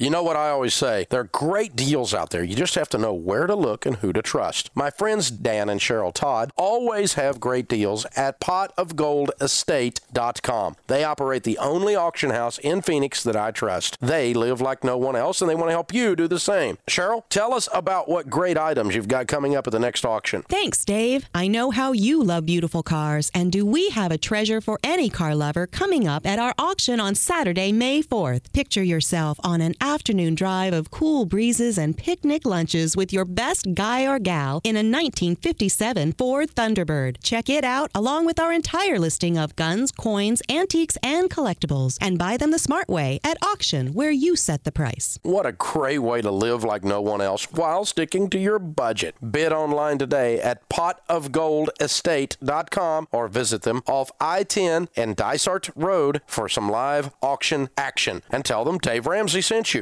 You know what I always say? There are great deals out there. You just have to know where to look and who to trust. My friends Dan and Cheryl Todd always have great deals at potofgoldestate.com. They operate the only auction house in Phoenix that I trust. They live like no one else, and they want to help you do the same. Cheryl, tell us about what great items you've got coming up at the next auction. Thanks, Dave. I know how you love beautiful cars, and do we have a treasure for any car lover coming up at our auction on Saturday, May 4th. Picture yourself on an afternoon drive of cool breezes and picnic lunches with your best guy or gal in a 1957 Ford Thunderbird. Check it out along with our entire listing of guns, coins, antiques, and collectibles, and buy them the smart way at auction, where you set the price. What a great way to live like no one else while sticking to your budget. Bid online today at potofgoldestate.com or visit them off I-10 and Dysart Road for some live auction action. And tell them Dave Ramsey sent you.